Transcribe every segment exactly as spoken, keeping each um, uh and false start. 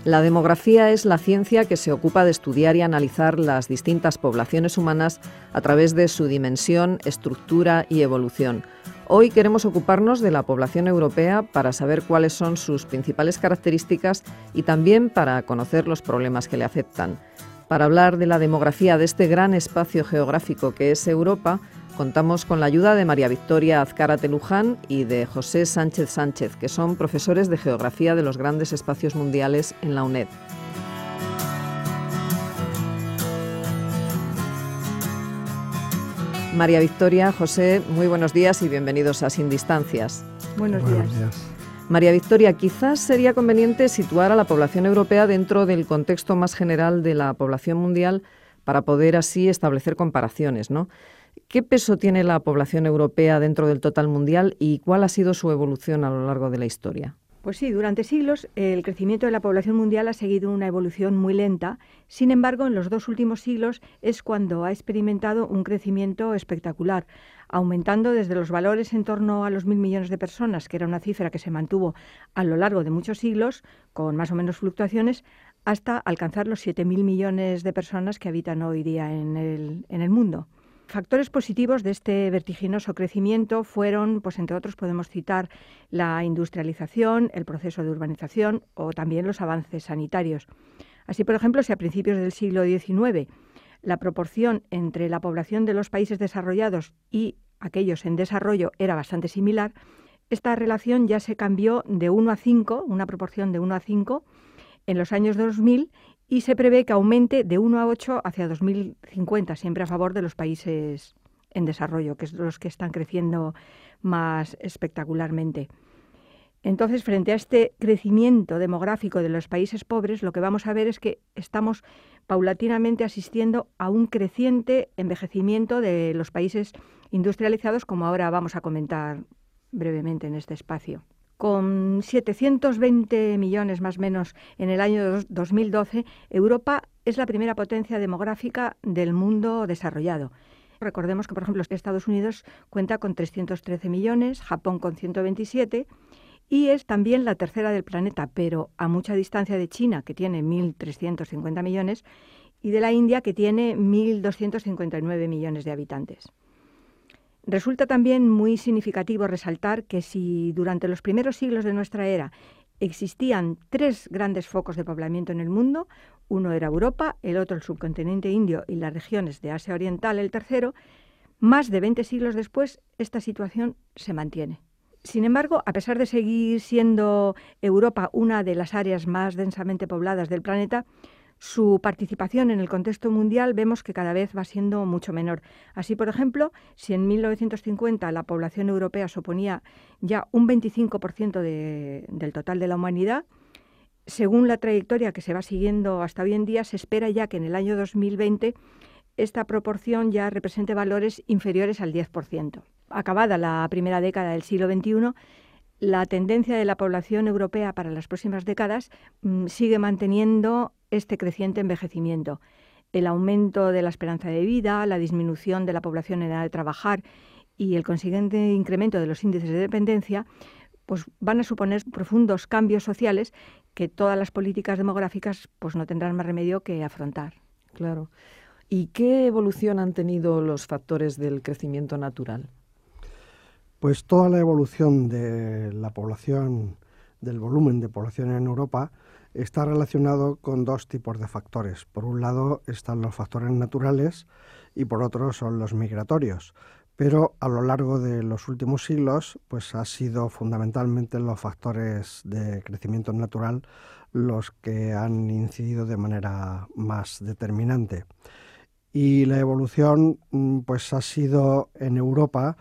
La demografía es la ciencia que se ocupa de estudiar y analizar las distintas poblaciones humanas a través de su dimensión, estructura y evolución. Hoy queremos ocuparnos de la población europea para saber cuáles son sus principales características y también para conocer los problemas que le afectan. Para hablar de la demografía de este gran espacio geográfico que es Europa, contamos con la ayuda de María Victoria Azcárate Luján y de José Sánchez Sánchez, que son profesores de Geografía de los Grandes Espacios Mundiales en la UNED. María Victoria, José, muy buenos días y bienvenidos a Sin Distancias. Buenos días. Buenos días. María Victoria, quizás sería conveniente situar a la población europea dentro del contexto más general de la población mundial para poder así establecer comparaciones, ¿no? ¿Qué peso tiene la población europea dentro del total mundial y cuál ha sido su evolución a lo largo de la historia? Pues sí, durante siglos el crecimiento de la población mundial ha seguido una evolución muy lenta. Sin embargo, en los dos últimos siglos es cuando ha experimentado un crecimiento espectacular, aumentando desde los valores en torno a los mil millones de personas, que era una cifra que se mantuvo a lo largo de muchos siglos, con más o menos fluctuaciones, hasta alcanzar los siete mil millones de personas que habitan hoy día en el, en el mundo. Factores positivos de este vertiginoso crecimiento fueron, pues entre otros podemos citar la industrialización, el proceso de urbanización o también los avances sanitarios. Así, por ejemplo, si a principios del siglo diecinueve la proporción entre la población de los países desarrollados y aquellos en desarrollo era bastante similar, esta relación ya se cambió de uno a cinco, una proporción de uno a cinco, en los años dos mil, y se prevé que aumente de uno a ocho hacia dos mil cincuenta, siempre a favor de los países en desarrollo, que son los que están creciendo más espectacularmente. Entonces, frente a este crecimiento demográfico de los países pobres, lo que vamos a ver es que estamos paulatinamente asistiendo a un creciente envejecimiento de los países industrializados, como ahora vamos a comentar brevemente en este espacio. Con setecientos veinte millones más o menos en el año dos mil doce, Europa es la primera potencia demográfica del mundo desarrollado. Recordemos que, por ejemplo, Estados Unidos cuenta con trescientos trece millones, Japón con ciento veintisiete y es también la tercera del planeta, pero a mucha distancia de China, que tiene mil trescientos cincuenta millones, y de la India, que tiene mil doscientos cincuenta y nueve millones de habitantes. Resulta también muy significativo resaltar que si durante los primeros siglos de nuestra era existían tres grandes focos de poblamiento en el mundo, uno era Europa, el otro el subcontinente indio y las regiones de Asia Oriental, el tercero, más de veinte siglos después esta situación se mantiene. Sin embargo, a pesar de seguir siendo Europa una de las áreas más densamente pobladas del planeta, su participación en el contexto mundial vemos que cada vez va siendo mucho menor. Así, por ejemplo, si en mil novecientos cincuenta la población europea suponía ya un veinticinco por ciento de, del total de la humanidad, según la trayectoria que se va siguiendo hasta hoy en día, se espera ya que en el año dos mil veinte esta proporción ya represente valores inferiores al diez por ciento. Acabada la primera década del siglo veintiuno, la tendencia de la población europea para las próximas décadas mmm, sigue manteniendo este creciente envejecimiento. El aumento de la esperanza de vida, la disminución de la población en edad de trabajar y el consiguiente incremento de los índices de dependencia pues van a suponer profundos cambios sociales que todas las políticas demográficas pues no tendrán más remedio que afrontar. Claro. ¿Y qué evolución han tenido los factores del crecimiento natural? Pues toda la evolución de la población, del volumen de población en Europa, está relacionado con dos tipos de factores. Por un lado están los factores naturales y por otro son los migratorios. Pero a lo largo de los últimos siglos, pues ha sido fundamentalmente los factores de crecimiento natural los que han incidido de manera más determinante. Y la evolución, pues ha sido en Europa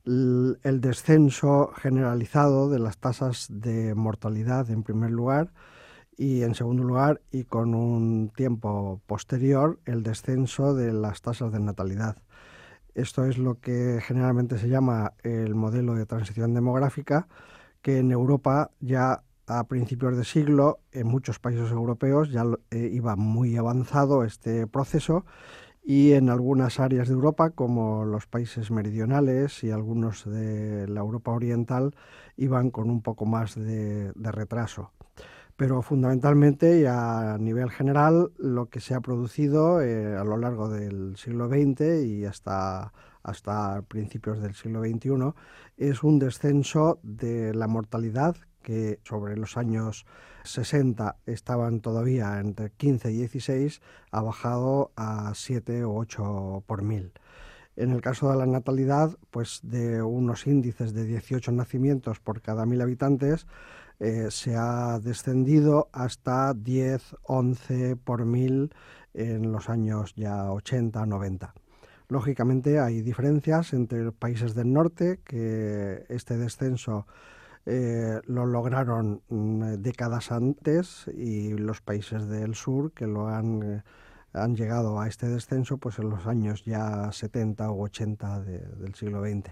el descenso generalizado de las tasas de mortalidad en primer lugar y en segundo lugar, y con un tiempo posterior, el descenso de las tasas de natalidad. Esto es lo que generalmente se llama el modelo de transición demográfica, que en Europa ya a principios de siglo, en muchos países europeos ya eh, iba muy avanzado este proceso, y en algunas áreas de Europa, como los países meridionales y algunos de la Europa oriental, iban con un poco más de, de retraso. Pero fundamentalmente y a nivel general lo que se ha producido eh, a lo largo del siglo veinte y hasta, hasta principios del siglo veintiuno es un descenso de la mortalidad, que sobre los años sesenta estaban todavía entre quince y dieciséis, ha bajado a siete o ocho por mil. En el caso de la natalidad, pues de unos índices de dieciocho nacimientos por cada mil habitantes, eh, se ha descendido hasta diez, once por mil en los años ya ochenta, noventa. Lógicamente hay diferencias entre países del norte, que este descenso eh, lo lograron mm, décadas antes, y los países del sur que lo han... Eh, han llegado a este descenso pues en los años ya setenta u ochenta de, del siglo veinte.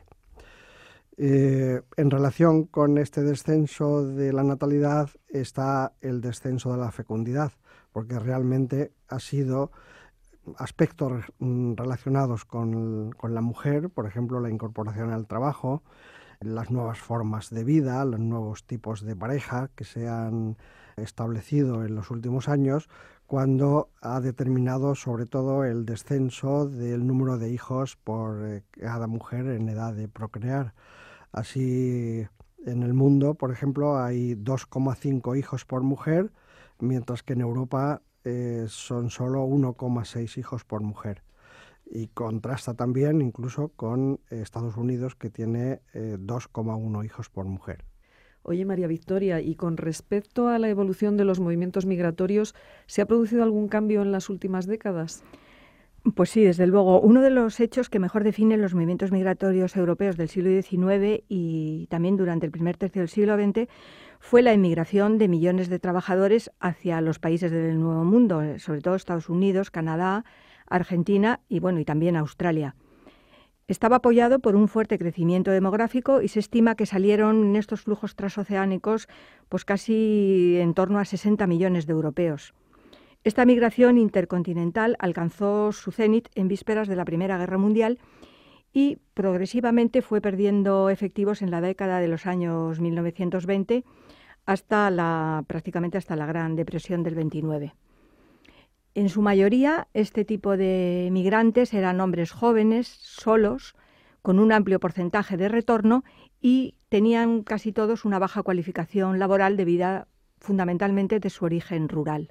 Eh, en relación con este descenso de la natalidad está el descenso de la fecundidad, porque realmente ha sido aspectos relacionados con, con la mujer, por ejemplo, la incorporación al trabajo, las nuevas formas de vida, los nuevos tipos de pareja que se han establecido en los últimos años, cuando ha determinado sobre todo el descenso del número de hijos por cada mujer en edad de procrear. Así, en el mundo, por ejemplo, hay dos coma cinco hijos por mujer, mientras que en Europa eh, son solo uno coma seis hijos por mujer. Y contrasta también incluso con Estados Unidos, que tiene eh, dos coma uno hijos por mujer. Oye, María Victoria, y con respecto a la evolución de los movimientos migratorios, ¿se ha producido algún cambio en las últimas décadas? Pues sí, desde luego. Uno de los hechos que mejor definen los movimientos migratorios europeos del siglo diecinueve y también durante el primer tercio del siglo veinte fue la inmigración de millones de trabajadores hacia los países del Nuevo Mundo, sobre todo Estados Unidos, Canadá, Argentina y, bueno, y también Australia. Estaba apoyado por un fuerte crecimiento demográfico y se estima que salieron en estos flujos transoceánicos pues casi en torno a sesenta millones de europeos. Esta migración intercontinental alcanzó su cenit en vísperas de la Primera Guerra Mundial y progresivamente fue perdiendo efectivos en la década de los años mil novecientos veinte hasta la, prácticamente hasta la Gran Depresión del veintinueve. En su mayoría, este tipo de migrantes eran hombres jóvenes, solos, con un amplio porcentaje de retorno y tenían casi todos una baja cualificación laboral debida fundamentalmente de su origen rural.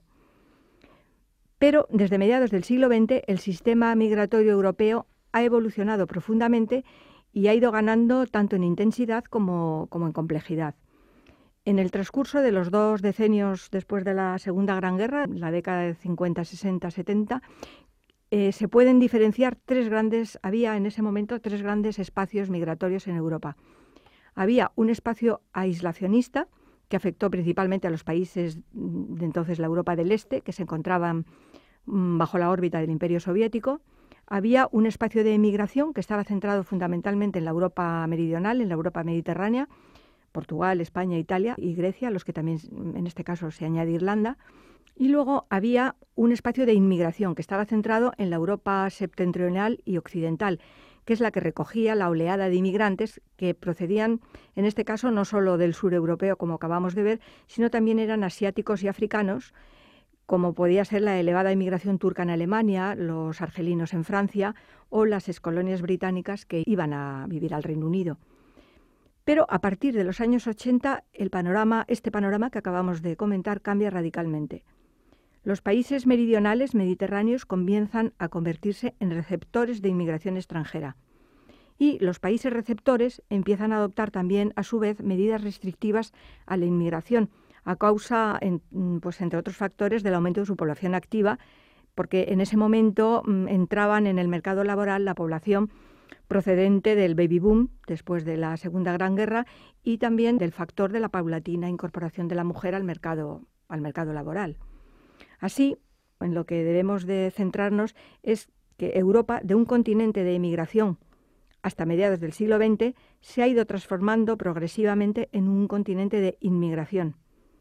Pero desde mediados del siglo veinte el sistema migratorio europeo ha evolucionado profundamente y ha ido ganando tanto en intensidad como, como en complejidad. En el transcurso de los dos decenios después de la Segunda Gran Guerra, la década de cincuenta, sesenta, setenta, eh, se pueden diferenciar tres grandes, había en ese momento tres grandes espacios migratorios en Europa. Había un espacio aislacionista que afectó principalmente a los países de entonces la Europa del Este, que se encontraban mm, bajo la órbita del Imperio Soviético. Había un espacio de emigración que estaba centrado fundamentalmente en la Europa meridional, en la Europa mediterránea, Portugal, España, Italia y Grecia, los que también en este caso se añade Irlanda. Y luego había un espacio de inmigración que estaba centrado en la Europa septentrional y occidental, que es la que recogía la oleada de inmigrantes que procedían, en este caso, no solo del sur europeo, como acabamos de ver, sino también eran asiáticos y africanos, como podía ser la elevada inmigración turca en Alemania, los argelinos en Francia o las excolonias británicas que iban a vivir al Reino Unido. Pero a partir de los años ochenta, el panorama, este panorama que acabamos de comentar cambia radicalmente. Los países meridionales mediterráneos comienzan a convertirse en receptores de inmigración extranjera. Y los países receptores empiezan a adoptar también, a su vez, medidas restrictivas a la inmigración, a causa, en, pues, entre otros factores, del aumento de su población activa, porque en ese momento mm, entraban en el mercado laboral la población procedente del baby boom después de la Segunda Gran Guerra y también del factor de la paulatina incorporación de la mujer al mercado, al mercado laboral. Así, en lo que debemos de centrarnos es que Europa, de un continente de emigración hasta mediados del siglo veinte, se ha ido transformando progresivamente en un continente de inmigración.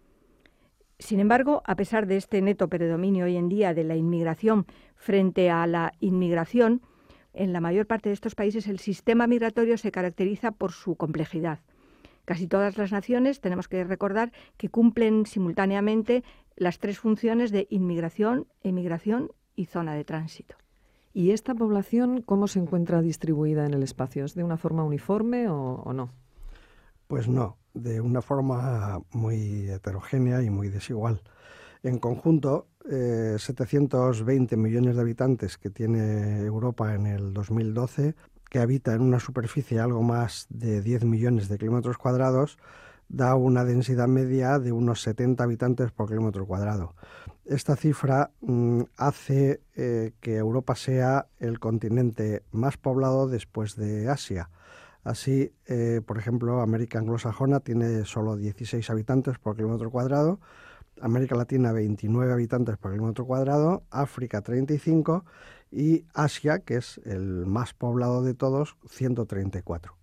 Sin embargo, a pesar de este neto predominio hoy en día de la inmigración frente a la inmigración, en la mayor parte de estos países el sistema migratorio se caracteriza por su complejidad. Casi todas las naciones, tenemos que recordar, que cumplen simultáneamente las tres funciones de inmigración, emigración y zona de tránsito. ¿Y esta población cómo se encuentra distribuida en el espacio? ¿Es de una forma uniforme o, o no? Pues no, de una forma muy heterogénea y muy desigual. En conjunto, eh, setecientos veinte millones de habitantes que tiene Europa en el dos mil doce, que habita en una superficie algo más de diez millones de kilómetros cuadrados, da una densidad media de unos setenta habitantes por kilómetro cuadrado. Esta cifra mmm, hace eh, que Europa sea el continente más poblado después de Asia. Así, eh, por ejemplo, América anglosajona tiene solo dieciséis habitantes por kilómetro cuadrado, América Latina veintinueve habitantes por kilómetro cuadrado, África treinta y cinco y Asia, que es el más poblado de todos, ciento treinta y cuatro.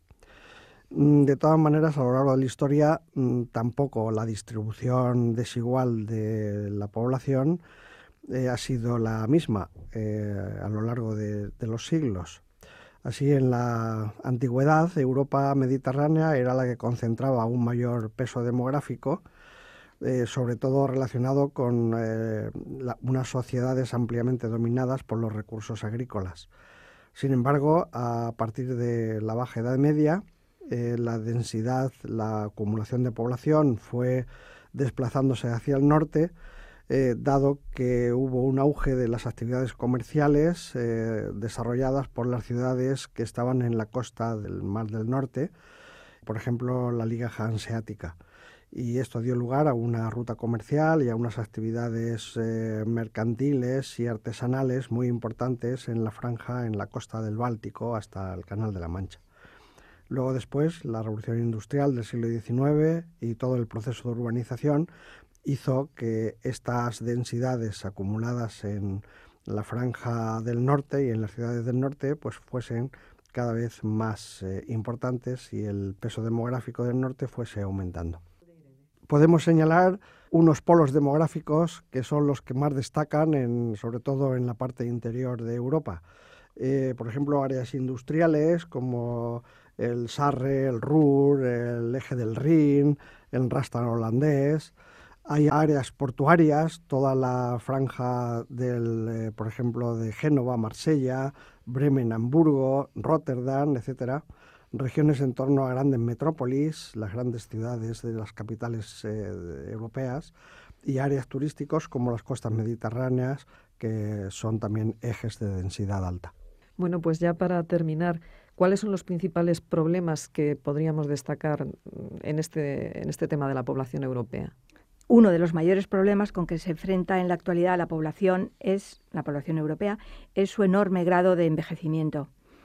De todas maneras, a lo largo de la historia, tampoco la distribución desigual de la población eh, ha sido la misma eh, a lo largo de, de los siglos. Así, en la antigüedad, Europa mediterránea era la que concentraba un mayor peso demográfico, eh, sobre todo relacionado con eh, la, unas sociedades ampliamente dominadas por los recursos agrícolas. Sin embargo, a partir de la Baja Edad Media, eh, la densidad, la acumulación de población fue desplazándose hacia el norte, Eh, dado que hubo un auge de las actividades comerciales eh, desarrolladas por las ciudades que estaban en la costa del Mar del Norte, por ejemplo, la Liga Hanseática. Y esto dio lugar a una ruta comercial y a unas actividades eh, mercantiles y artesanales muy importantes en la franja, en la costa del Báltico, hasta el Canal de la Mancha. Luego después, la Revolución Industrial del siglo diecinueve y todo el proceso de urbanización hizo que estas densidades acumuladas en la franja del norte y en las ciudades del norte pues fuesen cada vez más eh, importantes y el peso demográfico del norte fuese aumentando. Podemos señalar unos polos demográficos que son los que más destacan, en, sobre todo en la parte interior de Europa. Eh, por ejemplo, áreas industriales como el Sarre, el Ruhr, el eje del Rin, el Rastan holandés. Hay áreas portuarias, toda la franja del, eh, por ejemplo, de Génova, Marsella, Bremen, Hamburgo, Rotterdam, etcétera. Regiones en torno a grandes metrópolis, las grandes ciudades de las capitales eh, europeas, y áreas turísticos como las costas mediterráneas, que son también ejes de densidad alta. Bueno, pues ya para terminar, ¿cuáles son los principales problemas que podríamos destacar en este, en este tema de la población europea? Uno de los mayores problemas con que se enfrenta en la actualidad la población es la población europea es su enorme grado de envejecimiento.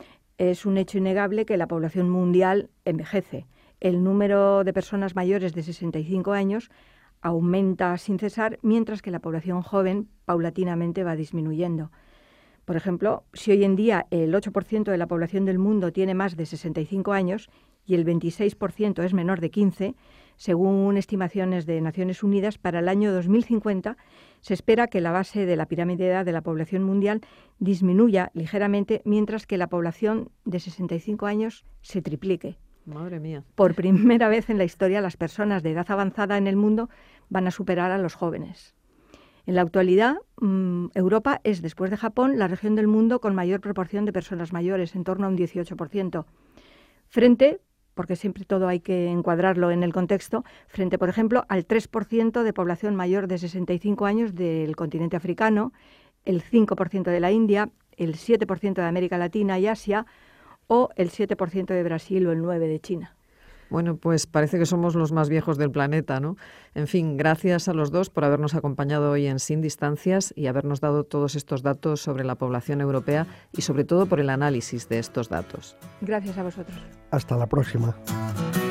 Es un hecho innegable que la población mundial envejece. El número de personas mayores de sesenta y cinco años aumenta sin cesar, mientras que la población joven paulatinamente va disminuyendo. Por ejemplo, si hoy en día el ocho por ciento de la población del mundo tiene más de sesenta y cinco años y el veintiséis por ciento es menor de quince, según estimaciones de Naciones Unidas, para el año dos mil cincuenta se espera que la base de la pirámide de edad de la población mundial disminuya ligeramente, mientras que la población de sesenta y cinco años se triplique. Madre mía. Por primera vez en la historia, las personas de edad avanzada en el mundo van a superar a los jóvenes. En la actualidad, mmm, Europa es, después de Japón, la región del mundo con mayor proporción de personas mayores, en torno a un dieciocho por ciento. Frente, porque siempre todo hay que encuadrarlo en el contexto, frente, por ejemplo, al tres por ciento de población mayor de sesenta y cinco años del continente africano, el cinco por ciento de la India, el siete por ciento de América Latina y Asia, o el siete por ciento de Brasil o el nueve por ciento de China. Bueno, pues parece que somos los más viejos del planeta, ¿no? En fin, gracias a los dos por habernos acompañado hoy en Sin Distancias y habernos dado todos estos datos sobre la población europea y sobre todo por el análisis de estos datos. Gracias a vosotros. Hasta la próxima.